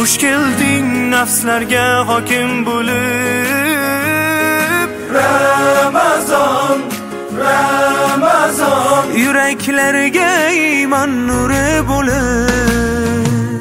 Xush kelding nafslarga hokim bo'lib. Ramazon, Ramazon, yuraklarga iymon nuri bo'lib.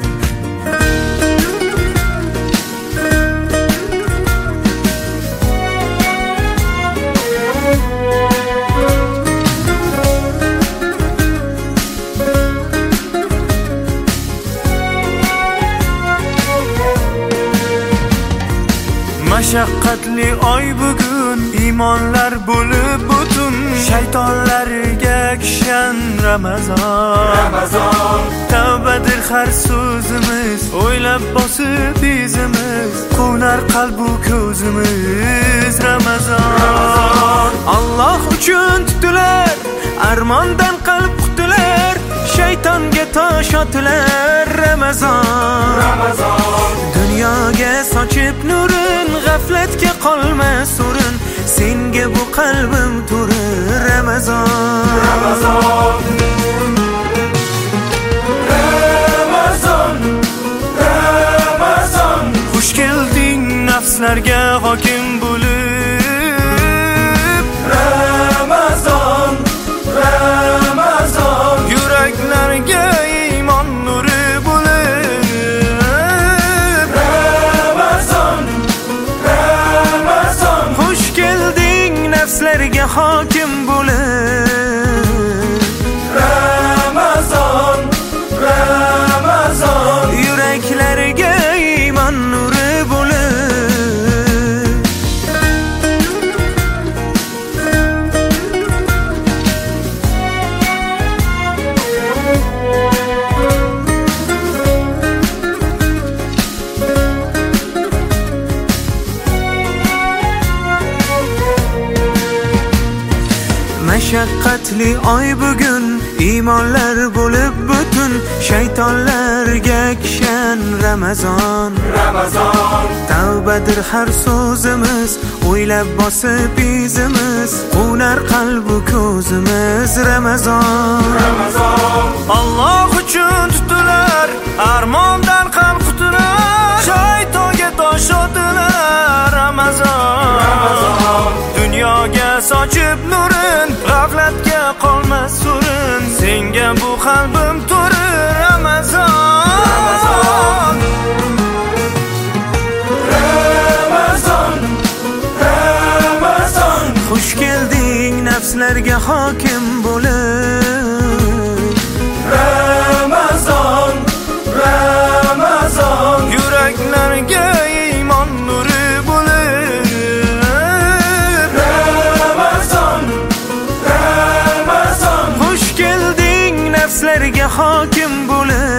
Mashaqqatli oy bugun, iymonlar bo'lib butun, shaytonlarga kishan Ramazon. Ramazon, tavbadir har so'zimiz, o'ylab bosib izimiz, qo'nar qalbu ko'zimiz. Ramazon, Alloh uchun tutdilar, armondan qalb qutilar, shaytonga tosh otilar. Ramazon, Ramazon, dunyoga sochib nurin, g'aflatga qolmas o'rin, senga bu qalbim turir. Ramazon, Ramazon, Ramazon, Ramazon, xush kelding nafslarga hokim bo'lib. Ramazon, Ramazon, yuraklarga iymon nuri bo'lib. Ramazon, Ramazon, xush kelding nafslarga hokim bo'lib. Ramazon, Ramazon, yuraklarga iymon nuri bo'lib. Mashaqqatli oy bugun, iymonlar bo'lib butun, shaytonlarga kishan Ramazon. Ramazon, tavbadir har so'zimiz, o'ylab bosib izimiz, qo'nar qalbu ko'zimiz. Ramazon, Ramazon, Alloh uchun tutdilar, armondan qalb qutilar, shaytonga tosh otilar. Ramazon, Ramazon, dunyoga sochib nurin, g'aflatga qolmas o'rin, senga bu qalbim turir. Ramazon, Ramazon, Ramazon, Ramazon, xush kelding nafslarga hokim bo'lib. Ramazon, Ramazon, yuraklarga iymon nuri bo'lib. Ramazon, Ramazon, xush kelding nafslarga hokim bo'lib.